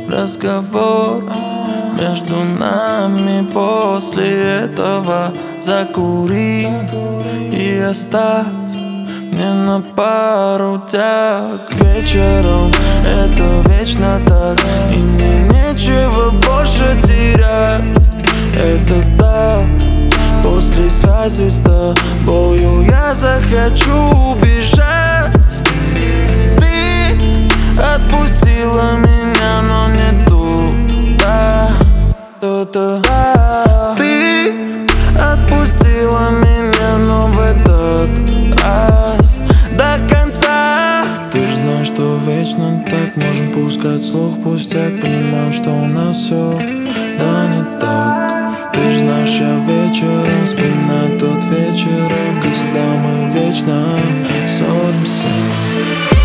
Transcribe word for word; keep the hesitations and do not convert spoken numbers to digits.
разговор между нами. После этого закури и оставь мне на пару тяг. Вечером это вечно так, и мне нечего больше терять. Это так, после связи с тобою я захочу убежать. Ты отпустила меня, но не туда, туда. Ты отпустила меня, но в этот раз до конца. Ты же знаешь, что вечно так можем пускать слух пустяк. Понимаем, что у нас все, да, не так. Ты же знаешь, я вечером вспоминаю тот вечер, как всегда мы вечно ссоримся.